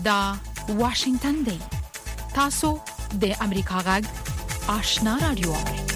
دا واشنگتن دی. تاسو د امریکا غږ آشنا رادیو.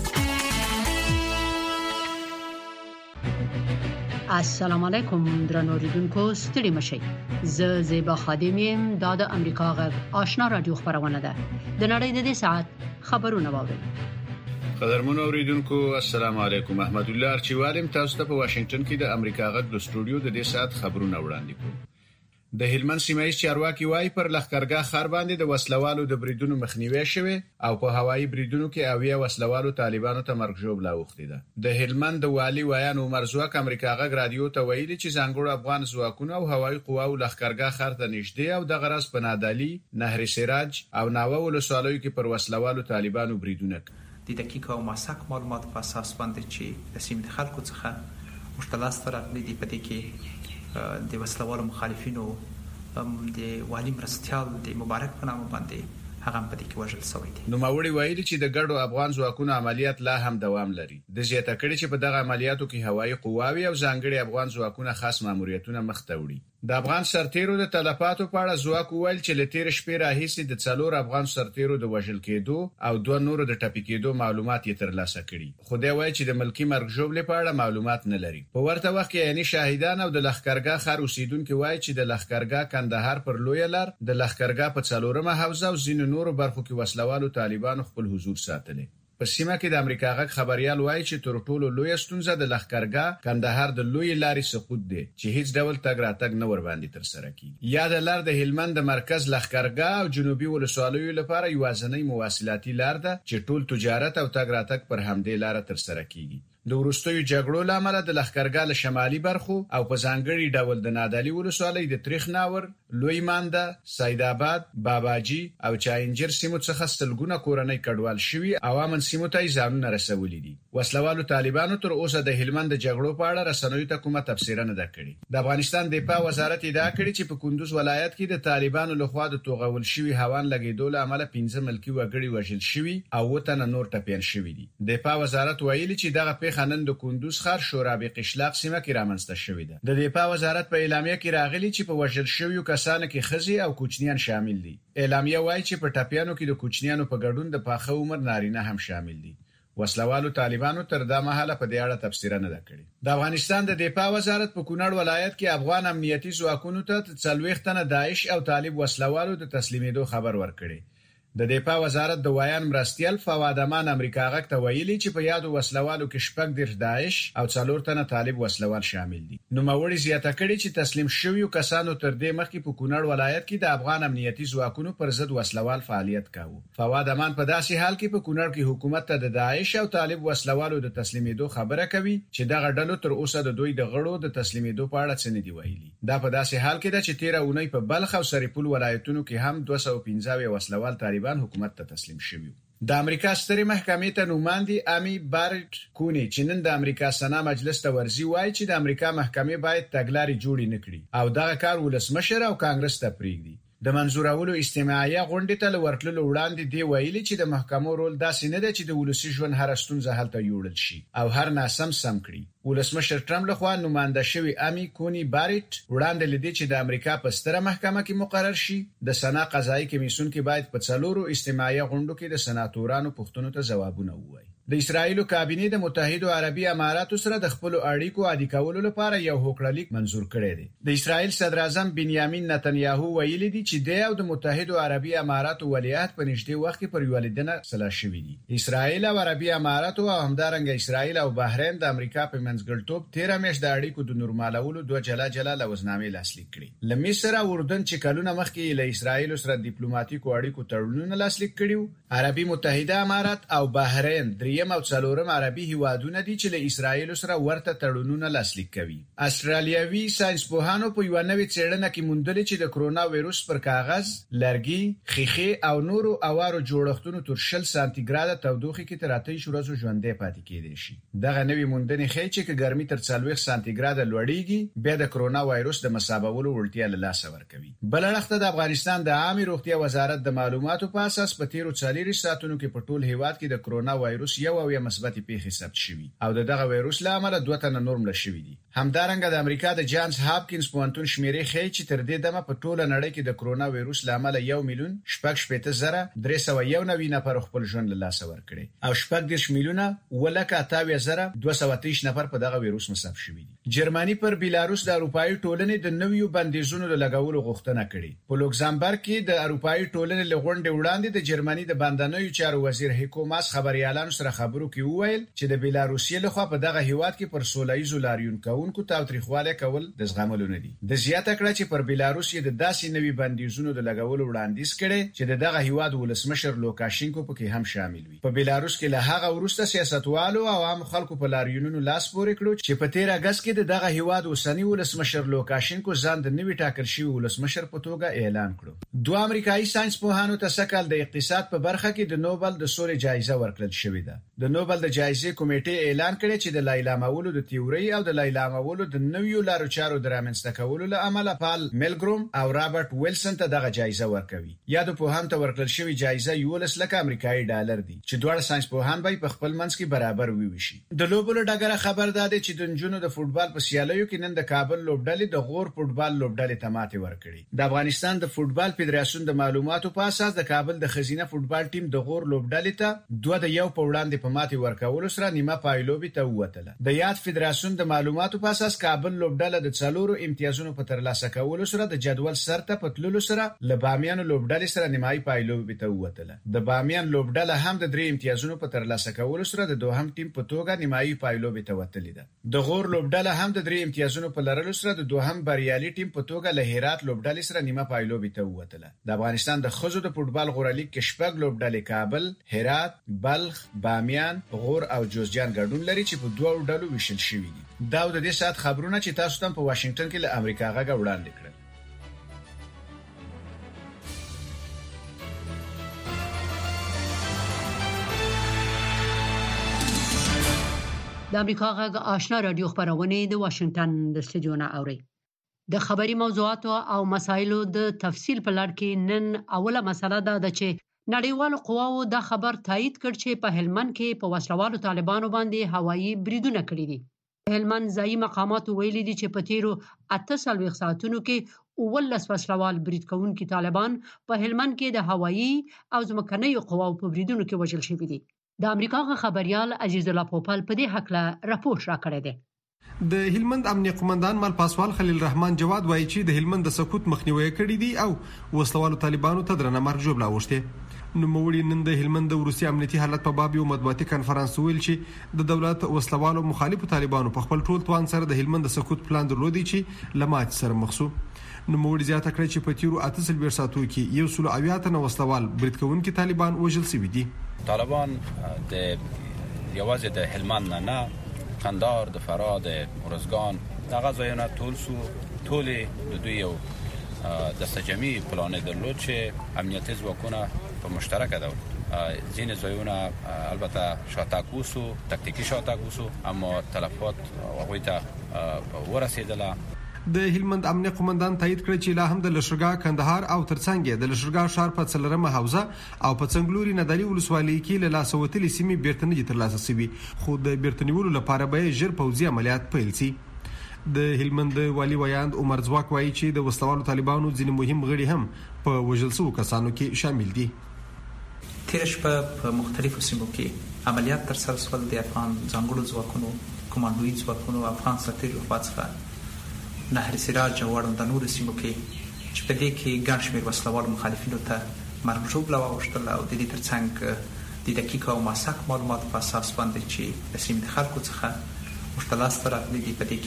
السلام علیکم درنو اوریدونکو، ستړي مشئ. زه زیبا خادم یم. دا د امریکا غږ آشنا رادیو خبرونه ده. د نړۍ د دې ساعت خبرونه واورئ. قدرمن اوریدونکو، السلام علیکم. احمد الله ارچیوالم تاسو ته په واشنگټن کې د امریکا غږ د سټوډیو د دې ساعت خبرونه وړاندې کوم. د هلمند سیمایي چارواکي وايي پر لښکرګاه ښار باندې د وسلوالو د بریدونو مخنیوي شوی او په هوایي بریدونو کې اویا وسلوالو طالبانو ته مرګ ژوبله اوختي ده. د هلمند والي ویان عمر زوک امریکا غږ رادیو ته ویلي چې ځانګړو افغان ځواکونو او هوایي قواو لښکرګاه ښار ته نږدې او د غرض په نادالي، نهر سراج او ناوه ولسوالیو کې پر وسلوالو طالبانو بریدونه د دقیق او موثق معلومات په اساس باندې چې د سیمې خلکو څخه مشتلاس راغلي دي په دې کې د وسلوالو مخالفینو د والي مرستيال د مبارک په نامه باندې هغه په دې کې وژل شوی دی. نو ماوړي وایي چې د ګډو افغان ځواکونو عملیات لا هم دوام لري. د زیاته کړي چې په دغه عملیاتو کې هوایي قواوي او ځانګړي افغان ځواکونه خاص ماموریتونه مخ ته وړي. د افغان سرتیرو د تلفاتو په اړه ځواک ویل چې لتیر شپې راهیسې د 4 افغان سرتیرو د وژل کېدو او 2 نورو د ټپي کېدو معلومات یې ترلاسه کړي. خو دا وایي چې د ملکی مرګ ژوبلې په اړه معلومات نه لري. په ورته وخت کې یعنی شاهدان او د لښکرګاه ښار اوسیدونکو وایي چې د لښکرګاه کندهار پر لوی لار د لښکرګاه په 4مه حوزه او ځینو نورو برخو کې وسلوالو طالبانو خپل حضور ساتلی. په سیمه کې د امریکا غږ خبريال وایي چې تر ټولو لوی ستونزه د لښکرګاه کندهار د لوی لارې سقوط دی چې هیڅ ډول تګ راتګ نه ور باندې تر سره کیږي. یا د لار د هلمند د مرکز لښکرګاه او جنوبي ولسوالیو لپاره یوازینی مواصلاتي لار ده چې ټول تجارت او تګ راتګ پر همدې لار تر سره کیږي. د ورستیو جګړو لامل د لښکرګاه له شمالي برخو او په ځانګړي ډول د نادالي ولسوالۍ د تریخ ناور، لوی مانده، سید آباد، باباجي او چاینجر سیمو څخه سلګونه کورنۍ کډوال شوي او امن سیمو ته ځانونه رسولي دي. وسلوالو طالبانو تر اوسه د هلمند جګړو په اړه رسنیو ته کومه تفسیر نه ده کړې. د افغانستان دفاع وزارت ادعا کړې چې په کندوز ولایت کې د طالبانو لخوا د توغول شوي هوان لګیدو له امله 15 ملکی وګړي وژل شوي او وطن نور ټپيان شوي دي. دفاع وزارت ویلي چې دغه خنن د کندوز ښار شورابې قشلاق سیمه کې رامنځته شوې ده. د دفاع وزارت په اعلامیه کې راغلي چې په وژل شویو کسانو کې ښځې او کوچنیان شامل دي. اعلامیه وایي چې په ټپیانو کې د کوچنیانو په ګډون د پاخه عمر نارینه هم شامل دي. وسلوالو طالبانو تر دا مهاله په دې اړه تفسیر نه ده کړې. د افغانستان د دفاع وزارت په کونړ ولایت کې افغان امنیتي ځواکونو ته 40 تنه داعش او طالب وسلوالو د تسلیمېدو خبر ورکړي. د دفاع وزارت د ویان مرستيال فواد امان امریکا غږ ته ویلي چې په یادو وسلوالو کې 10 داعش او 4 تنه طالب وسلوال شامل دي. نو موري زیاته کړي چې تسلیم شویو کسانو تر دې مخکې په کونړ ولایت کې د افغان امنیتي ځواکونو پر ضد وسلوال فعالیت کاوه. فواد امان په داسې حال کې په کونړ کې حکومت ته د داعش او طالب وسلوالو د تسلیمېدو خبره کوي چې دغه ډلو تر اوسه د دوی د غړو د تسلیمېدو په اړه څه نه دی ویلي. دا په داسې حال کې ده چې 13 اونۍ په بلخ او سرپل ولایتونو کې هم 215 وسلوال طالبان حکومت ته تسلیم شوي. د امریکا سترې محکمې ته نوماندي امي بارټ کونی چې نن د امریکا سنا مجلس ته ورزي وایي چې د امریکا محکمې باید تګلارې جوړې نکړي او دغه کار ولسمشر او کانګرس ته پریږدي. د منظورولو استماعیه غونډې ته ورتللو وړاندې دی ویلي چې د محکمو رول داسې نه دی چې د ولسی ژوند هر ستونزه هلته یوړل شي او هر ناسم سم کړي. ولسمشر ټرمپ لخوا نماینده شوی امي کونی بارټ وړاندې لیدي چې د امریکا په ستره محکمه کې مقرر شي. د سنا قضایي کمیسیون کې باید په 4 استماعیه غونډو کې د سناتورانو پوښتنو ته ځوابونه ووایي. د اسرایل کابینه د متحده عربي اماراتو سره د خپل اړیکو عادي کولو لپاره یو هوکړلیک منزور کړی دی. د اسرایل صدر اعظم بنیامین نتنیاهو ویلي دی چې د متحده عربي اماراتو ولیعهد په نږدې وخت کې پر ولیدنه سلا شوی دی. اسرایل او عربي اماراتو او همدارنګه اسرایل او بحرین د امریکا په منځګړیتوب 13 میاشتې د اړیکو د نورمالولو 2 جلا لوزنامې لاسلیک کړي. له مصر او اردن چې کلونه مخکې له اسرایل سره ډیپلوماټیکو اړیکو تړونونه لاسلیک کړیو، عربي متحده امارات او بحرین دریم او څلورم عربي هیوادونه دي چې له اسرایل سره ورته تړونونه لاسلیک کوي. استرالیاوي ساينسپوهانو په یو نوې څېړنه کې موندلې چې د کرونا وایروس پر کاغذ، لرګي، خیخي او نورو اوارو جوړښتونو تر 0 سانتیګراده تودوخه کې تر 8 ورځې ژوندې پاتې کېدي شي. دغه نوې موندنې ښیي چې ګرمي تر 40 سانتیګراده لوړیږي بیا د کرونا وایروس د مسابولو وړتیا له لاسه ورکوي. بل اړخته د افغانستان د عامه روغتیا وزارت د معلوماتو په اساس په 13 ساعتونو کې په ټول هیواد کې د کرونا وایروس یو مثبت پیښې ثبت شوي او دغه وایروس له امله 2 تنه نور مړه شوي دي. همدارنګه د امریکا د جانز هاپکینز پوهنتون شمیرې ښیي چې تر دې دمه په ټوله نړۍ کې د کرونا وایروس له امله 1,000,000,391 نفر خپل ژوند له لاسه ورکړي او 4,000,223 نفر په دغه وایروس مصاب شوي دي. جرمني پر بیلاروس د اروپאי ټولنې د نویو بندیزونو د لګولو غوښتنه کړې. په لوکزامبرګ کې د اروپאי ټولنې لغونډې وړاندې د جرمني د بندنوي چارو وزیر هیکو ماس خبريالانو سره خبرو کې وویل چې د بیلاروسي لخوا په دغه هیواد کې پر سوله‌ییزو لاریون کوونکو تاوتریخواله کول د زغملو نه دي. د زیاته کړه چې پر بیلاروس د داسې نوي بندیزونو د لګولو وړاندیز کړي چې دغه هیواد ولسمشر لوکاشینکو پکې هم شامل وي. په بیلاروس کې له هغه وروسته سیاستوالو او عام خلکو په لاریونونو لاس پورې کړو چې په 13 اگست کې دغه هیواد اوسنی ولسمشر لوکاشینکو ځان د نوي ټاکل شوی ولسمشر په توګه اعلان کړو. 2 امریکایي ساينس پوهانو ته سکهال د اقتصاد په برخه کې د نوبل د سولې جایزه ورکړل شوې ده. د نوبل د جایزې کمیټې اعلان کړی چې د لایلامولو د تیوري او د لایلامولو د نویو لارو چارو د رامنځته کولو له امله پال ملګروم او رابرټ ویلسن ته دغه جایزه ورکوي. یادو پوهانو ته ورکړل شوې جایزه $11 امریکایي ډالر دي چې دوه ساينس پوهان به په خپل منځ کې برابر وویشي. د لوبولو ډګر خبر ده چې د جنونو د فوتبال په سیالیو کې نن د کابل لوبډلې د غور فوتبال لوبډلې ته ماتې ورکړې. د افغانستان د فوتبال فدراسیون د معلوماتو په اساس د کابل د خزینه فوتبال ټیم د غور لوبډلې ته 2-1 په وړاندې په ماتې ورکولو سره نیمه پایلوبي ته ووتله. د یاد فدراسیون د معلوماتو په اساس کابل لوبډله د 4 امتیازونو په ترلاسه کولو سره د جدول سرته په تللو سره له بامیان لوبډلې سره نیمایي پایلوبي ته ووتله. د بامیان لوبډله هم د 3 امتیازونو په ترلاسه کولو سره د دوهم ټیم په توګه نیمایي پایلوبي ته وتلې ده. د غور لوبډله هم د 3 امتیازونو په لرلو سره د دوهم بریالي ټیم په توګه له هرات لوبډلې سره نیمه پایلوبي ته ووتله. د افغانستان د خزو د فوتبال غورلیګ کې شپږ لوبډلې کابل، هرات، بلخ، بامیان، غور او جوزجان ګډون لري چې په دوه ډلو ویشل شوي دي. دا د دې سات خبرونه چې تاسو ته په واشنگټن کې له امریکا غږ وړاندې کړل. د امریکا غږ آشنا رادیو خبرونه د واشنگټن د استودیو نه اوري. د خبري موضوعاتو او مسایلو د تفصیل په لړ کې نن اوله مسله ده چې نړیوالو قواو دا خبر تایید کړ چې په هلمند کې په وسلوالو طالبانو باندې هوایي بریدونه کړي دي. هلمند ځایي مقامات ویلي دي چې په تیرو 48 ساعتونو کې 19 وسلوال برید کوونکي طالبان په هلمند کې د هوایي او ځمکنیو قواو په بریدونو کې وژل شوي دي. د امریکا خبريال عزیز الله پوپل په دې حق له راپور را کړی دی. د هلمند امنیه قومندان مال پاسوال خلیل رحمان جواد وایي چې د هلمند د سقوط مخنیوي کړی دی او وسلوالو طالبانو ته درنه مرګ جوړ لاوښته. نو موړي نن د هلمند د روسي امنیتي حالت په باب یو مطبوعاتي کانفرنس ویل چې د دولت وسلوالو مخالفو طالبانو په خپل ټول توان سره د هلمند د سقوط پلان درلودي چې لمات سره مخسو. نو موړي زیاته کړی چې په تیرو 48 ساعتو کې یو سلو اویاتنه وسلوال برید کوونکي طالبان وژل شوي دي. طالبان د یوازې د هلمند نه قندار د فراد ارزګان دغه ځایونه ټول د دوی یو دستجمعي پلان درلود چې امنیتي ځواکونه په مشترکه ډول ځینې ځایونه البته شاتګ وسو تکتیکی شاتګ وسو اما تلفات هغوی ته ورسېدله. د هلمند امنیه قومندان تایید کړ چې لا هم د لشرګا کندهار او ترڅنګ د لشرګا ښار په څلرمه حوزه او په څنګلوري ندالي ولسوالۍ کې له لاسوتلې سیمې بیرته نه ترلاسه شوي خو د بیرتنیولو لپاره به ژر پوځي عملیات پیل شي. د هلمند والی ویاند عمر ځواک وایي چې د وسلوالو طالبانو ځینې مهم غړي هم په وژل شوو کسانو کې شامل دي. تیر شپه په مختلفو سیمو کې عملیات ترسره شول. د افغان ځانګړو ځواکونو کمانډوي ځواکونو افغان سرتېرو خوا څخه نهر سراج او د نورو سیمو کې چې په دې کې ګڼ شمېر وسلوالو مخالفینو ته مرګ ژوبله واوښتله او د دې ترڅنګ د دقیق او موثق معلوماتو په اساس باندې چې د سیمې د خلکو څخه موږ ته لاسته راغلي دي په دې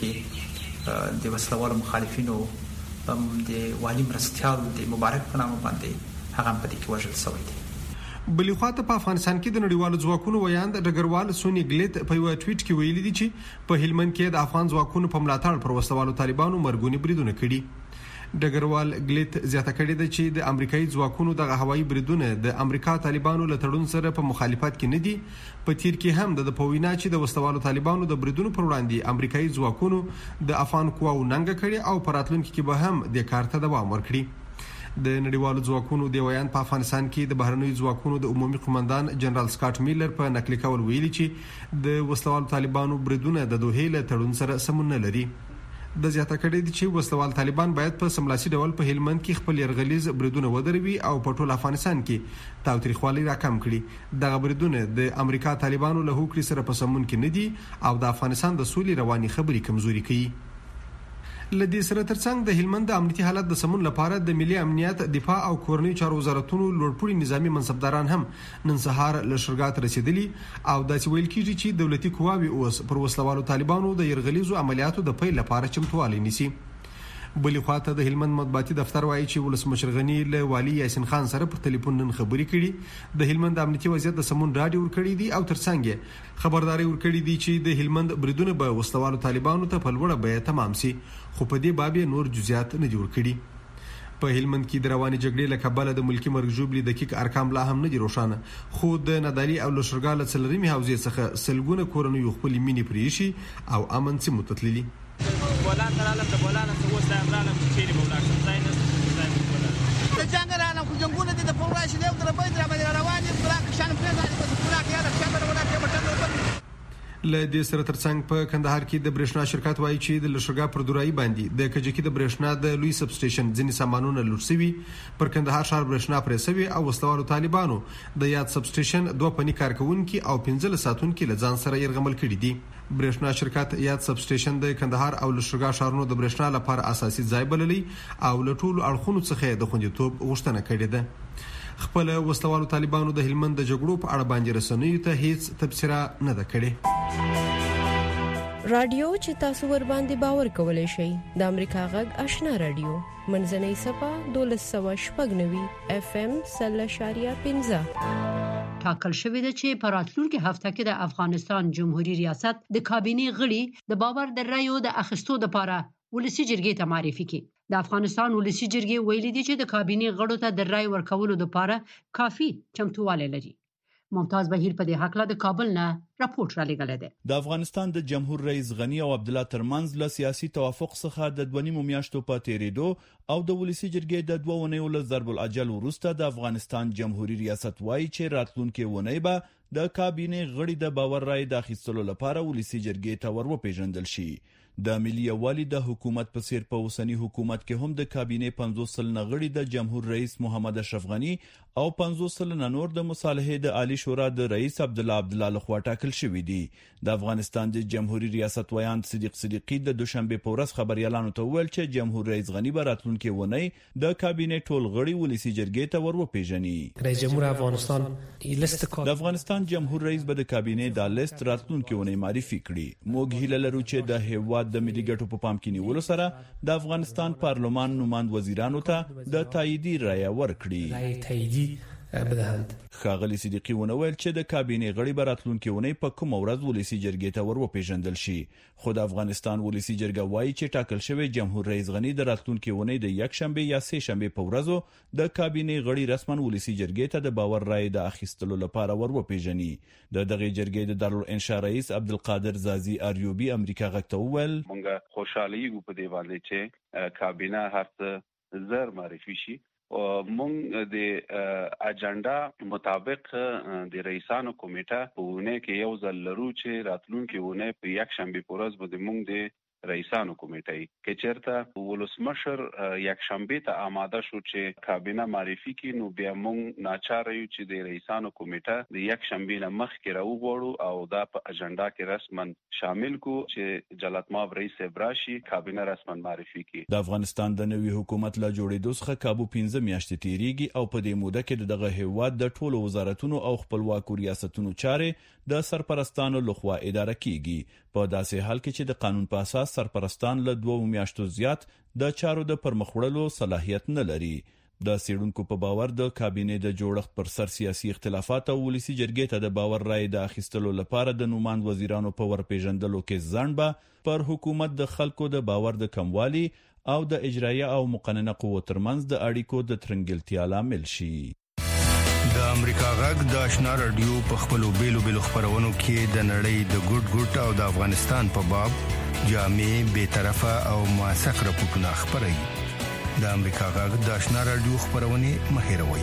کې د وسلوالو مخالفینو د والي مرستیال د مبارک په نامه باندې هغه په دې کې وژل شوی دی. بلې خواته په افغانستان کې د نړیوالو ځواکونو ویاند ډګروال سونی ګلیت په یو ټویټ کې ویلي دي چې په هلمند کې د افغان ځواکونو په ملاتړ پر وسلوالو طالبانو مرګونی بریدونه کړي. ډګروال ګلیت زیاته کړې ده چې د امریکایي ځواکونو د هوایي بریدونه د امریکا طالبانو له تړون سره په مخالفت کې نه دي. په تیر کې هم د پوینا چې د وسلوالو طالبانو د بریدونو پر وړاندې امریکایي ځواکونو د افغان قواو ننګ کړي او په راتلونکي کې به هم د کار ته دوام ورکړي. د نړیوالو ځواکونو د ویان په افغانستان کې د بهرنیو ځواکونو د عمومي قومندان جنرال سکاټ میلر په نقل کول ویلي چې د وسلوال طالبانو بریدونه د دوحې له تړون سره سمون نه لري. د زیاته کړي دي چې وسلوال طالبان باید په سملاسي ډول په هلمند کې خپل يرغلیز بریدونه ودروي او په ټول افغانستان کې تاوتریخوالي راکم کړي. دغه بریدونه د امریکا طالبانو له هوکړې سره په سمون کې نه دي او د افغانستان د سولې رواني خبري کمزوري کوي. لدې سره ترڅنګ د هلمند د امنیتي حالت د سمون لپاره د ملي امنیت، دفاع او کورنۍ چارو وزارتونو لوړپوړي نظامی منصبداران هم نن سهار له شرګات رسیدلي او داسې ویل کیږي چې دولتي قواوی اوس پر وسلوالو طالبانو د يرغلیزو عملیاتو د پیل لپاره چمتووالی نیسي. بلې خواته د هلمند مطبوعاتي دفتر وایي چې ولسمشر غنی له والي یاسین خان سره په ټلیفون نن خبرې کړي. د هلمند امنیتي وضعیت د سمون راډیو ورکړي دي او ترڅنګ خبرداري ورکړي دي چې د هلمند بریدونه به وسلوالو طالبانو ته په لوړه بیه تمام شي، خو په دې باب نور جزئیات نه جوړ کړي. په هلمند کې د رواني جګړې له کبله د ملکی مرګ جوړبلي دقیق ارقام لا هم نه دي روښانه، خو د نادالي او لشرګاله څلورمي حوزې څخه سلګونه کورنۍ خپل مینې پریشي او امن سیمو تتللي. بولان تعلم د بولان څخه وسه امرانه چیرې بولان ځای نه د جنگ رانه کو جنگونه د پوراش له تر په درا رواني براک شان په ځای په پورا کې د خبره ولا په مټنو له دې سره ترڅنګ په کندهار کې د برېښنا شرکت وایي چې د لشرګا پر دورای باندې د کجکی د برېښنا د لوی سب سټیشن ځینې سامانونه لوټ شوي، پر کندهار ښار برېښنا پرې شوی او وسلوالو طالبانو د یاد سب سټیشن دوه پنی کارکونکو او 15 ساتونکو له ځان سره يرغمل کړي دي. برېښنا شرکت یاد سب سټیشن د کندهار او لشرګا ښارونو د برېښنا لپاره اساسي ځای بللی او له ټولو اړخونو څخه د خوندیتوب غوښتنه کړې ده. خپل وسلوالو طالبانو د هلمند د جګړو په اړه باندې رسنیو ته هیڅ تبصره نه ده کړې. رادیو چې تاسو ور باندې باور کولای شئ د امریکا غږ آشنا رادیو منځنۍ صفه 1290 FM 0.15 ټاکل شوې ده چې په راتلونکي هفته کې د افغانستان جمهوریت ریاست د کابینې غړي د باور د رایو د اخیستو لپاره ولسی جرګې ته معرفي کړي. د افغانستان ولسی جرګې ویلي دي چې د کابینې غړو ته د رای ورکولو لپاره کافي چمتووالی لري. ممتاز بهیر په دې حق له کابل نه راپورټ را لګل دی. د افغانستان د جمهور رئیس غنی او عبد الله ترمنځ له سیاسي توافق څخه د 2.5 میاشتو په تیریدو او د ولسی جرګې د 2 ونیو له ضرب الاجل وروسته د افغانستان جمهوریت ریاست وایي چې راتلونکي ونی به د کابینې غړي د باور رای د اخیستلو لپاره ولسی جرګې ته ورپېژندل شي. د ملي یووالي د حکومت په څیر په اوسنی حکومت کې هم د کابینې 50 سلنه غړي د جمهور رئیس محمد اشرف غنی او 50 سلنه نور د مصالحې د عالی شورا د رئیس عبد الله لخوا ټاکل شوی دي. د افغانستان د جمهوریت ریاست ویان صدیق صدیقی د دوشنبه په ورځ خبريالانو ته ویل چې جمهور رئیس غنی به راتلونکي ونی د کابینې ټول غړي ولسی جرګې ته ورپېژني. رئیس جمهور افغانستان د افغانستان جمهور رئیس به د کابینې د لیست راتلونکي ونی معرفي کړي. موږ هیله لرو چې د هیواد د ملي ګټو په پام کې نیولو سره د افغانستان پارلمان نوماند وزیرانو ته د تاییدي رایه ورکړي. ښاغلي صدیقی ونویل چې د کابینې غړي به راتلونکي ونی په کوم ورځ ولسی جرګې ته ورپېژندل شي. خو د افغانستان ولسی جرګه وایي چې ټاکل شوی جمهور رئیس غنی د راتلونکي ونی د یک شنبه یا سه شنبه په ورځو د کابینې غړي رسما ولسی جرګې ته د باور رای د اخیستلو لپاره ورپېژني. د دغه جرګې د دارالانشاء رئیس عبدالقادر زازی اریوبی امریکا غږ ته وویل مونږ خوشاله یو په دې باندې چې کابینه هرڅه زر معرفي شي. مونږ د اجنډا مطابق د رئیسانو کمیټه په ونه کې یو ځل لرو چې راتلونکي ونه په یک شنبه پورز به مونږ د رئیسانو کمیټه کې چیرته ولسمشر یک شنبه ته آماده شو چې کابینه معرفي کړي، نو بیا مونږ ناچاره یو چې د رئیسانو کمیټه د یک شنبه نه مخکې راوغوړو او دا په اجنډا کې رسما شامل کو چې جلالت ماب رئیس ابراشي کابینه رسما معرفي کړي. د افغانستان د نوي حکومت له جوړېدو څخه کابو 15 میاشتې تیریږي او په دې موده کې دغه هیواد د ټولو وزارتونو او خپلواکو ریاستونو چارې د سرپرستانو لخوا اداره کیږي. په داسې حال کې چې د قانون په اساس سرپرستان له 2 میاشتو زیات د چارو د پرمخ وړلو صلاحیت نه لري. د سیډونکو په باور د کابینې د جوړښت پر سر سیاسي اختلافات او ولسی جرګې ته د باور رای د اخیستلو لپاره د نوماند وزیرانو په ورپېژندلو کې ځنډ به پر حکومت د خلکو د باور د کموالي او د اجرایه او مقننه قوت ترمنځ د اړیکو د ترنګلتیا لامل شي. د امریکا غږ د آشنا رادیو په خپلو بیلو خبرونو کې د نړۍ د ګډ او د افغانستان په باب جامع، بی‌طرفه او موثق راپورټونه خبري. د امریکا غږ د آشنا رادیو خبرونه مهیروي.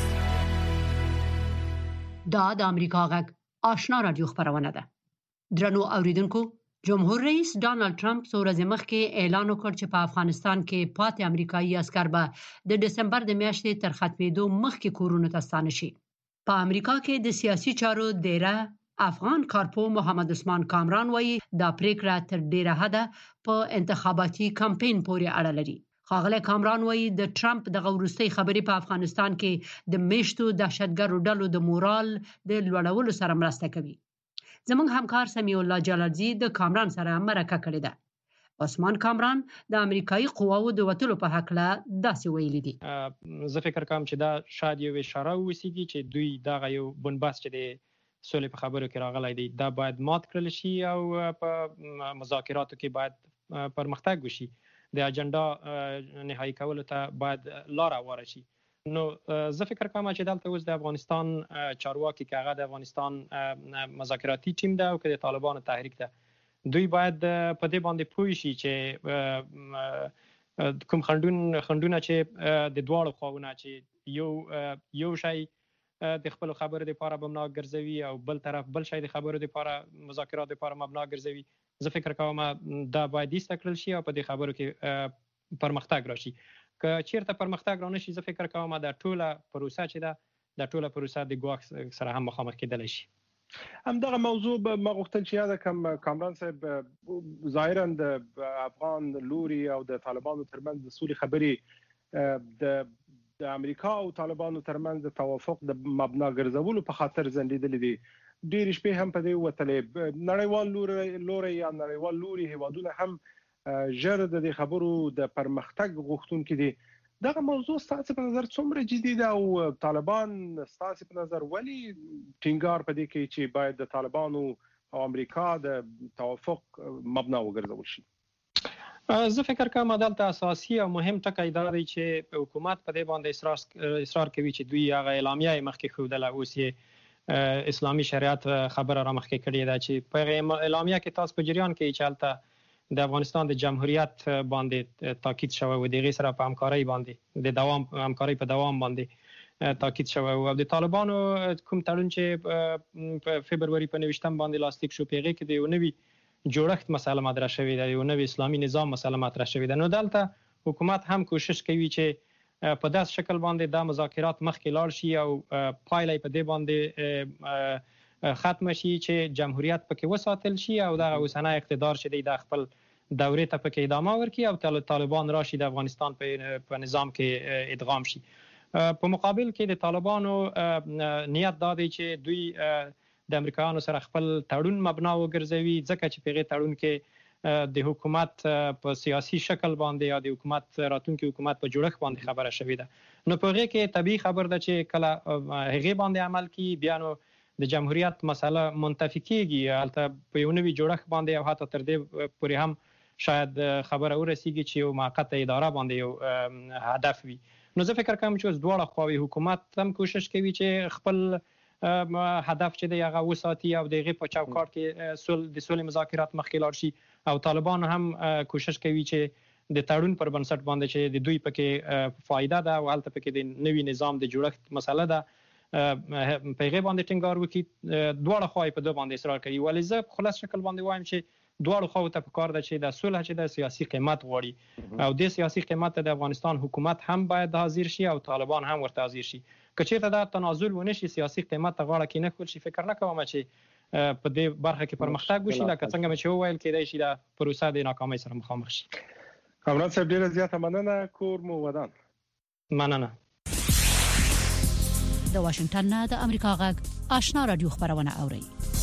دا د امریکا غږ آشنا رادیو خبرونه ده. درنو اوریدونکو، جمهور رئیس ډانلډ ټرمپ څو ورځې مخکې اعلان وکړ چې په افغانستان کې پاتې امریکایي عسكر به د دسمبر د میاشتې تر ختمېدو مخکې کورونو ته ستانه شي. په امریکا کې د سیاسي چارو دیره افغان کارپو محمد عثمان کامران وایي دا پریکړه تر ډیره حده په انتخاباتي کمپاین پورې اړه لري. ښاغلی کامران وایي د ټرمپ دغه وروستۍ خبرې په افغانستان کې د میشتو دهشتګرو ډلو د مورال د لوړولو سره مرسته کوي. زموږ همکار سمیع الله جلالزی د کامران سره مرکه کړې ده. عثمان کامران د امریکایي قواو د وټلو په حق له داسې ویلي دي. زه فکر کوم چې دا شاید یو اشاره وسیږي چې دوی دغه یو بنبست چې د سولې په خبرو کې راغلی دی دا باید مات کړل شي او په مذاکراتو کې باید پرمختګ وشي. د اجنډا نهایی کولو ته باید لار هواره شي. نو زه فکر کوم چې دلته اوس د افغانستان چارواکي کې هغه د افغانستان مذاکراتي ټیم ده او که د طالبانو تحریک ده، دوی باید په دې باندې پوه شي چې کوم خنډونه چې د دواړو خواونه چې یو شی د خپل خبرو لپاره مبنا ګرځوي او بل طرف بل شی د خبرو لپاره مذاکرات لپاره مبنا ګرځوي. زه فکر کوم دا باید ایسته کړل شي او په دې خبرو کې پرمختګ راشي. که چیرته پرمختګ رانشي زه فکر کوم دا ټوله پروسه چې ده د ټوله پروسه د ګواښ سره هم مخامخ کېدلی شي. همدغه موضوع ما غوښتل چې یاد کم کامران صاحب، ظاهرا د افغان لوري او د طالبانو ترمنځ د سولې خبرې د امریکا او طالبانو ترمنځ د توافق د مبنا ګرځولو په خاطر ځنډېدلې دي. ډېر شپې هم په دې وتلې نړیوال لوري یا نړیوال لوري هیوادونه هم ژر د دې خبرو د پرمختګ غوښتونکي دي. دغه موضوع ستاسو په نظر څومره جدي ده او طالبان ستاسو په نظر ولی ټینګار پدې کوي چې باید د طالبانو او امریکا د توافق مبنا وګرځول شي؟ زه فکر کوم دلته اساسي او مهم ټکی دا دی چې حکومت په دې باندې اصرار کوي چې دوی هغه اعلامیه مخکې ښودله، اوس یې اسلامي شریعت خبره را مخکې کړې ده چې په اعلامیه کې تاسو په جریان کې چې هلته د افغانستان د جمهوریت باندې تاکید شوی و، د هغې سره په همکارۍ باندې د همکارۍ په دوام باندې تاکید شوی و. د طالبانو کوم تړون چې په فبروري په 29 باندې لاسلیک شو، په هغې کې د یو نوي جوړښت مسله مطرح شوې ده، یو نوی اسلامي نظام مسله مطرح شوې ده. نو دلته حکومت هم کوشش کوي چې په داس شکل باندې دا مذاکرات مخکې لاړ شي او پایله په دې باندې ختم شي چې جمهوریت پکې وساتل شي او دغه اوسنی اقتدار چې دی د خپل دورې ته پکې ادامه ورکړي او طالبان راشي د افغانستان په نظام کې ادغام شي. په مقابل کې د طالبانو نیت دا دی چې دوی د امریکایانو سره خپل تړون مبنا وګرځوي، ځکه چې په هغې تړون کې د حکومت په سیاسي شکل باندې یا د حکومت راتلونکي حکومت په جوړښت باندې خبره شوې ده. نو په هغې کې طبیعي خبر ده چې کله هغې باندې عمل کیږي بیا نو د جمهوریت مسله منتفي کېږي، هلته په یو نوي جوړښت باندې او حتی تر دې پورې هم شاید خبره ورسیږي چې یو موقته اداره باندې یو هدف وي. نو زه فکر کوم چې اوس دواړه خواوې حکومت هم کوشش کوي چې خپل هدف چې دی هغه وساتي او د هغې په چوکاټ کې د سولې مذاکرات مخکې لاړ شي، او طالبان هم کوشش کوي چې د تړون پر بنسټ باندې چې د دوی پکې فایده ده او هلته پکې د نوي نظام د جوړښت مسله ده په هغې باندې ټینګار وکړي. دواړه خواوې په دې باندې اصرار کوي. ولې زه په خلاص شکل باندې وایم چې دواړو خواوو ته پکار ده چې د صلح چې د سیاسي قیمت غواړي او د سیاسي قیمت ته د افغانستان حکومت هم باید حاضر شي او طالبان هم ورته حاضر شي. که چېرته دا تنازل ونه شي، سیاسي قیمت ته غاړه کېنښودل شي، فکر نه کوم چې په دې برخه کې پرمختګ وشي. لکه څنګه مې چې وویل کېدای شي دا پروسه د ناکامۍ سره مخامخ شي. کامران صاحب ډېره زیاته مننه. کور مو ودان. مننه. د واشنگټن نه د امریکا غږ آشنا رادیو خبرونه اوري.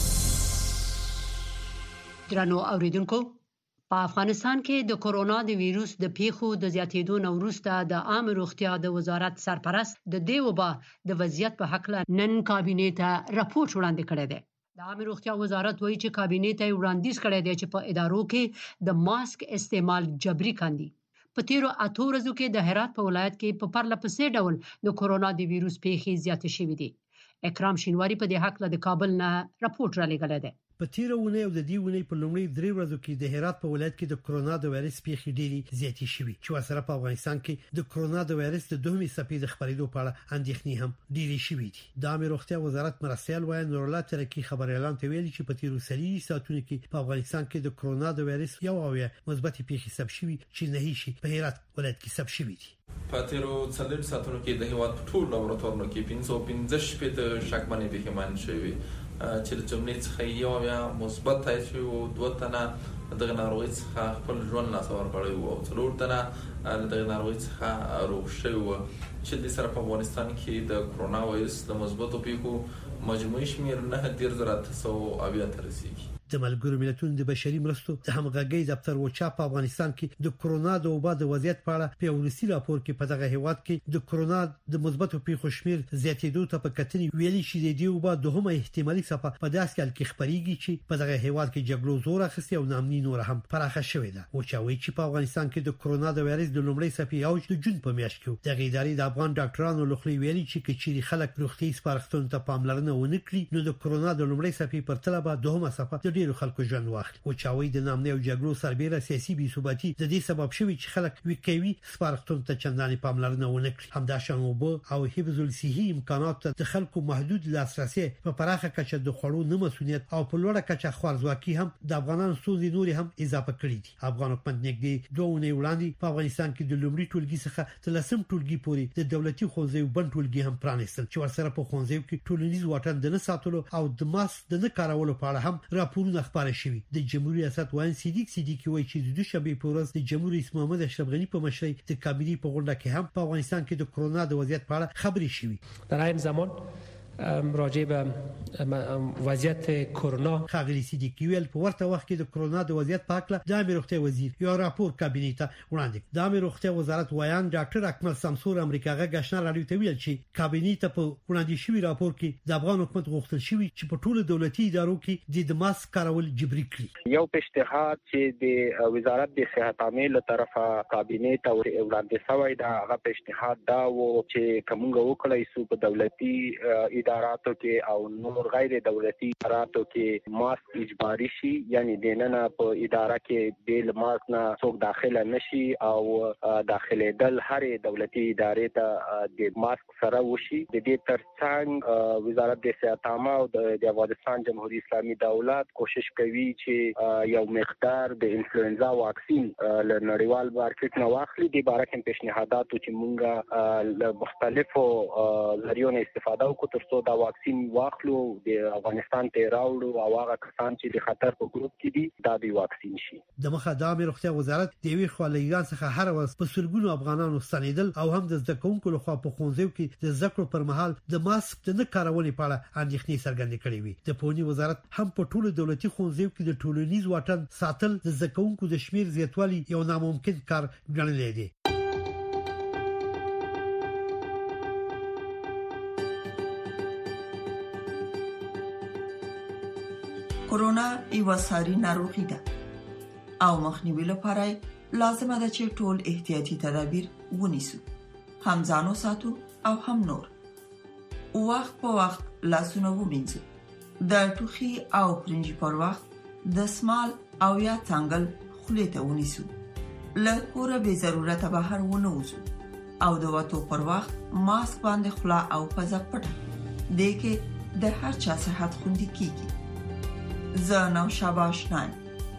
درنو اوریدونکو، په افغانستان کې د کورونا د ویروس د پیښو د زیاتېدو نه وروسته د عامه روغتیا د وزارت سرپرست د دې وبا د وضعیت په حق نن کابینې ته راپور وړاندې کړی دی. د عامه روغتیا وزارت وایي چې کابینې ته وړاندیز کړی دی چې په ادارو کې د ماسک استعمال جبري کاندي. په تیرو 8 ورځو کې د هرات په ولایت کې په پرله پسې ډول د کورونا د ویروس پیښې زیاتې شوې دي. اکرام شینواری په دې حق له کابل نه راپور را لېږلی دی. په په تیرونه او د دې ونې په لومړي 3 ورځو کې د هرات په ولایت کې د کرونا د وایرس پیښې ډېری زیاتې شوې چې ورسره په افغانستان کې د کرونا د وایرس د دوهمې څپې د خپرېدو په اړه اندېښنې هم ډېرې شوې دي. د عامه روغتیا وزارت مرستيال وایي نور الله ترکی خبر اعلان کوي چې په تیرو سړي ساتونو کې په افغانستان کې د کرونا د وایرس یو اویا مثبت پیښې ثبت شوې چې نه هیڅ په هرات ولایت کې ثبت شوې دي. په تیرو څلور ساتونو کې د هیواد په ټول لابراتوارونو کې 515 شپې د شکمنې پیښې شوې چې د جملې څخه یو یا مثبت تایید شوی او 2 تنه دغه ناروغي څخه خپل ژوند لا سوار کړی وو او 3 تنه دغه ناروغي څخه روغ شوی وو چې د سره په افغانستان کې د کرونا وایرس د مثبتو پیښو مجموعي شمیر 9,900 ته رسیدي. د ملګرو ملتونو د بشري مرستو د همغږي دفتر وچا په افغانستان کې د کرونا د وبا د وضعیت په اړه په ورسي راپور کې په دغه هیواد کې د کرونا د مثبتو پیښو شمیر زیاتېدو ته په کتنې ویلي چې د وبا دوهمه احتمالي څپه په داس کې خبريږي چې په دغه هیواد کې جګړو زور اخیستی او نامني نور هم پراخه شوې ده. وچاوي چې په افغانستان کې د کرونا د وایرس د لومړۍ څپې اوج د جون په میاشت کې د غیداري د افغان ډاکټرانو لخوا ویلي چې کچيري خلک روغتي سپارښتنو ته پاملرنه ونه کړي نو د کرونا د لومړۍ څپې پر تله به دوهمه څپه د ډیرو خلکو ژوند وچاوي د نامنه او جګړو سربېره سیاسي بې ثباتي د دې سبب شوی چې خلک وکوي سپارښتنو ته چندانې پاملرنه ونه کړي. همداشان او حفظ الصحي امکانات د خلکو محدود لاسرسي په پراخه کچه د خړو نه مسؤلیت او په لوړه کچه خوارزواکي هم د افغانانو ستونزې نوري هم اضافه کړې دي. افغان حکومت نږدې 2 ونې وړاندې په افغانستان کې د لومړي ټولګي څخه د لسم ټولګي پورې د دولتي ښوونځیو بند ټولګي هم پرانیستل چې ورسره په ښوونځیو کې ټولنیز واټن د نه ساتلو او د ماسک د نه کارولو په اړه هم راپورونه خبري شوي. د جمهوریت ریاست وایي صدیق وایي چې د دوشنبه په ورځ د جمهور رئیس محمد اشرف غنی په مشرۍ د کابینې په غونډه کې هم په افغانستان کې د کرونا د وضعیت په اړه خبري شوي. در این زمان راجع به وضعیت کرونا خاغلی صدیقی ویل په ورته وخت کې د کرونا د وضعیت په اړه د امیر روغتیا وزیر یو راپور کابینې ته وړاندې. د امیر روغتیا وزارت وایان ډاکټر اکمل سمسور امریکا غږ آشنا رادیو ته ویل چې کابینې ته په وړاندې شوی راپور کې د افغان حکومت غوښتل شوی چې په ټولو دولتي ادارو کې د ماسک کارول جبري کړي. یو پیشنهاد چې د وزارت د صحت عامه له طرفه کابینې ته وړاندې شوی دا هغه پیشنهاد دا و چې کومه وکړای سو په دولتي اداراتو کې او نور غیر دولتي اداراتو کې ماسک اجباري شي یعنی دننه په اداره کې بیل ماسک نه څوک داخله نشي او داخله دل هر دولتي ادارې ته د ماسک سره وشي. د دې ترڅنګ وزارت د صحت عامه او د افغانستان جمهوریت اسلامي دولت کوشش کوي چې یو مقدار د انفلوئنزا واکسین له نړیوال مارکیټ نه واخلي. د باره کې پیشنهادات چې مونږه له مختلفو لاريونو استفاده وکړو ترڅو دا واکسین واخلو د افغانستان ته راوړو او هغه کسان چې د خطر په ګروپ کې دي دا د واکسین شي. د مخه د امیر روغتیا وزارت د وی خلایګان څخه هر ورځ په سلګونو افغانانو ستنیدل او هم د زده کوونکو لخوا په ښوونځیو کې د ذکر پر مهال د ماسک د نه کارولو په اړه اندېښنې څرګندې کړې وي. د پونی وزارت هم په ټولو دولتي ښوونځیو کې د ټولنیز واټن ساتل د زده کوونکو د شمیر زیاتوالي یو ناممکن کار ګڼلی دی. کرونا یو ساري ناروغي ده او مخنیوي لپاره لازمه ده چې ټول احتیاطي تدابیر ونیسو، هم ځانو ساتو او هم نور. وخت په وخت لاسونه ومینځو، د ټوخي او پرنجي پر وخت د سمال او یا څنګل خولې ته ونیسو، له کوره به ضرورت بهر ونه وځو او د وټو پر وخت ماسک باندې خلا او پزه پټه دې کې د هر چا صحت خوندي کیږي. زه نوشابه آشنایم.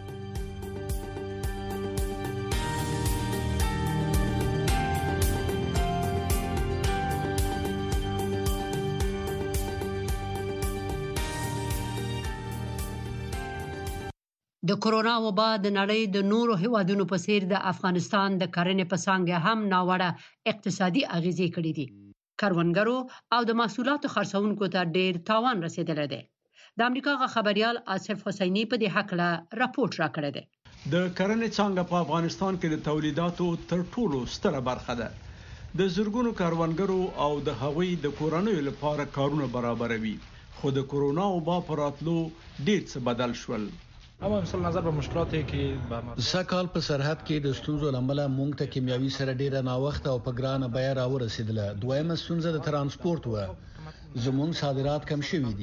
د کرونا وبا د نړۍ د نورو هیوادونو په څیر د افغانستان د کرنې په څانګه هم ناوړه اقتصادي اغیزې کړې دي. کروندګرو او د محصولاتو خرڅونکو ته ډېر تاوان رسیدلی دی. د امریکا غا خبريال آصف حسینی په دې حق لا راپورټ راکړی دی. د کرنې څانګه په افغانستان کې د تولیداتو تر ټولو ستره برخه ده. د زرګونو کروندګرو او د هغوی د کورنیو لپاره کارونه برابروي، خو د کرونا وبا پر راتلو ډېر څه بدل شول. اما مثلا نظر په مشکلاتو کې سکهال په سرحد کې د ستونزو لامل مونږ ته کیمیاوي سره ډیره ناوخته او په ګرانه بیه راورسېدله. دویمه ستونزه د ترانسپورت و. زموږ صادرات کم شوي دي.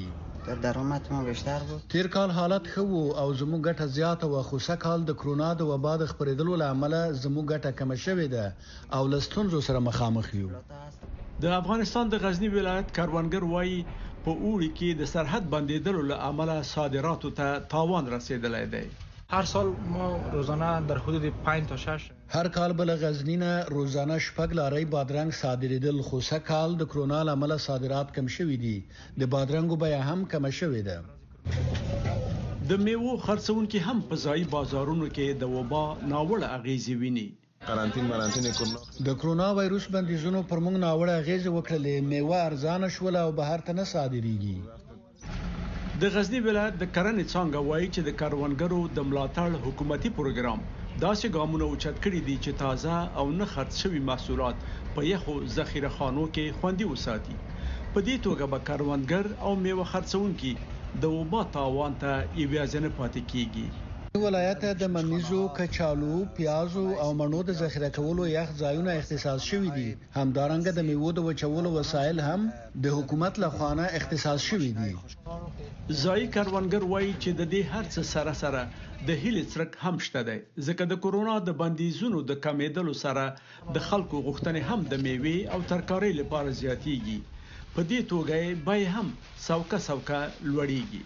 درآمد ما بیشتر بود. تیر کال حالت خو او زموږ ګټه زیاته و خو سکهال د کرونا د وبا د خپرېدلو لامل زموږ ګټه کم شوې ده او لستونزو سره مخامخ یو. د افغانستان د غزنی ولایت کاروانګر وایي په اوړي کې د سرحد بندیدلو لامل صادراتو ته تاوان رسیدلی دی. هر سال ما روزانه در حدود 5 تا 6 هر کال بل غزنی نه روزانه شپږ لارۍ بادرنګ صادریدل خو سکهال د کرونا لامل صادرات کم شوې دي. د بادرنګو بیه هم کم شوې ده. د میوو خرڅونکو هم په ځای بازارونو کې د وبا ناوړه اغیزې ویني. د کرونا وایروس بندیزونو پر موږ ناوړه اغیزې وکړلې. میوه ارزانه شول او بهر ته نه صادریږي. د غزنی ولایت د کرنې څنګه وایي چې د کاروانګرو د ملاتړ حکومتي پروګرام داسې ګامونه اوچت کړي دي چې تازه او نه خرڅ شوي محصولات په یخو ذخیره خانو کې خوندي وساتي. په دې توګه به کاروانګر او میوه خرڅونکي د وبا تاوان ته یوازې پاتې کیږي. ولایت د ممیزو، کچالو، پیازو او مڼو د ذخیره کولو یخ ځایونه اختصاص شوي دي. همدارنګه د میوو د وچولو وسایل هم د حکومت لخوا نه اختصاص شوي دي. ځای کاروانګر وایي چې د دې هر څه سره سره د هیلې څرک هم شته دی ځکه د کرونا د بندیزونو د کمیدلو سره د خلکو غوښتنې هم د میوې او ترکارۍ لپاره زیاتیږي. په دې توګه بیه هم څوکه لوړیږي.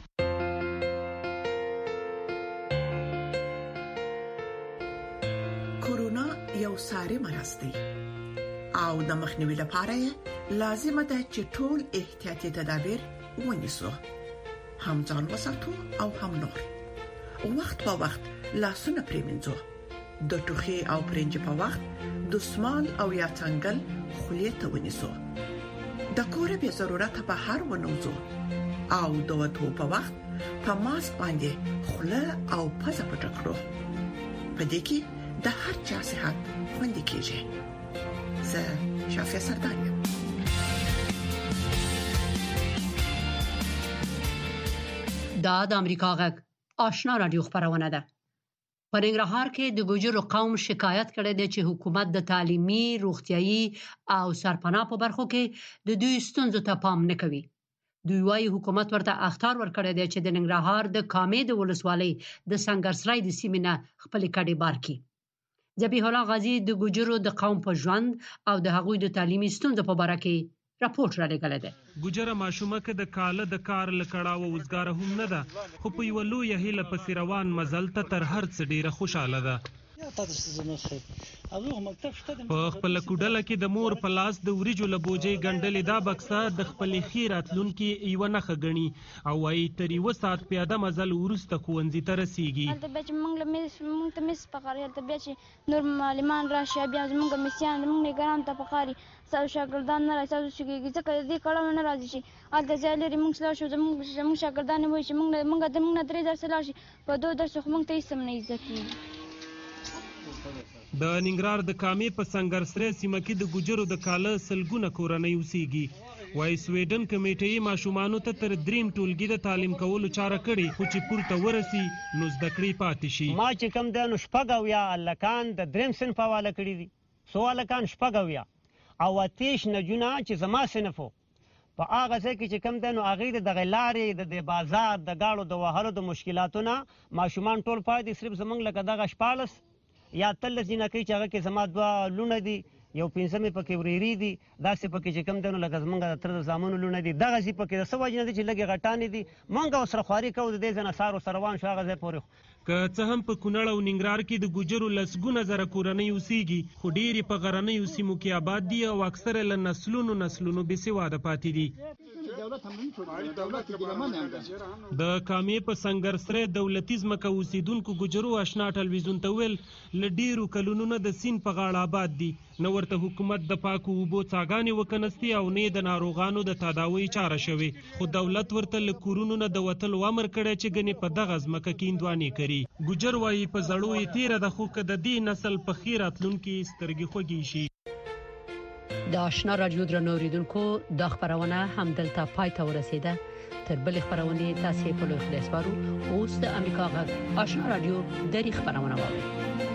کورونا یو ساري مرض دی او د مخنیوي لپاره لازم ده چې ټول احتیاطي تدابیر ونیسو. هم ځان وساتو او هم نور. وخت په وخت لاسونه پریمنځو. د ټوخي او پرنج په وخت دستمال او یا څنګل خولې ته ونیسو. د کور به ضرورت بهر ونوځو او د وټو په وخت په ماسک باندې خوله او پزه پټ کړو. په دې کې د هر چا صحت خوندي کیږي. زه شافیا سردار یم. دا د امریکا غږ آشنا رادیو خبرونه ده. په ننګرهار کې د ګوجرو قوم شکایت کړی دی چې حکومت د تعلیمي، روغتيایي او سرپناه په برخو کې د دوی ستونزو ته پام نه کوي. دوی وايي حکومت ورته اخطار ورکړی دی چې د ننګرهار د کامې د ولسوالۍ د سنگرسرای د سیمینه خپل کډي بار کی. ذبیح الله غازی د ګوجرو د قوم په ژوند او د هغوی د تعلیمي ستونزو په اړه کې راپورټ را لګل دی. ګوجره ماشومه کې د کاله د کار لکړاو وزګار هم نه ده خو په یو لوی هیله پس روان مزل ته تر هر څه ډیره خوشاله ده. په خپل کوډله کې د مور په لاس د وریجو لبوجې ګندلې دا بکسه د خپل خیرات لونکي یو نه خغنی او وايي تر یو ساعت پیاده مزل ورسته خوندې ته رسیږي. هلته به چې موږ ته مس پکاري هلته بیا چې نور معلمان راشي بیا موږ مسیان موږ ګرام ته پکاري ساو شاګردان نه راځي چې ځکه دې کړه نه راځي چې هلته ځای لري موږ سلا شو موږ شاګردان وایي چې موږ درې درس لا شي په دوه درس خو موږ ته هیڅ نه ځکه. د ننګرهار د کامې په سنگرسرای سیمه کې د ګوجرو د کاله سلګونه کورنۍ اوسېږي. وايي سویډن کمیټې ماشومانو ته تر دریم ټولګي د تعلیم کولو چاره کړې خو چې پورته ورسي نو زده کړې پاتې شي. ما چې کم د شپږ یا لکان د دریم صنف حواله کړی دي. سوال کان شپږ یا او آتش نجونه چې زما صنفو په هغه ځای کې چې کم د نو هغه د غلارې د بازار د گاړو د وهلو د مشکلاتونو ماشومان ټول پاتې صرف زمنګ لکه دغه شپالس یا تل ځینکې چې هغه کې زما دوه لونه دي یو پنځمې پکې وريري دي داسې پکې چې کم دنو لکه زمونږ د تر زامنو لونه دي دغه سي پکې د سوجنه دي چې لګي غټانې دي مونږ سره خواري کوو د دې ځنه سارو سروان شو هغه ځای پورې که څه هم په کونړ او ننګرهار کې د ګوجرو لسګونه زره کورنۍ اوسېږي خو ډېرې په غرنیو سیمو کې آباد دي او اکثره له نسلونو بې سواده پاتې دي. د کامې په سنگرسرای دولتي ځمکه اوسېدونکو ګوجرو آشنا ټلویزیون ته ویل له ډېرو کلونو نه د سیند په غاړه آباد دي نه ورته حکومت د پاکو اوبو څاګانې وکنستي او نه د ناروغانو د تداوۍ چاره شوې خو دولت ورته له کورونو نه د وتلو امر کړی چې ګنې په دغه ځمکه کې هندوانې کوي. ګوجر وایي په زړو یې تیره ده خو که د دې نسل په ښې راتلونکي سترګې خوږې شي. د آشنا رادیو درنو اوریدونکو دا خبرونه همدلته پای ته ورسیده. تر بل خبرونه تاسو په لوی خلاص بارو اوس د امریکا غږ آشنا رادیو دری خبرونه واورئ.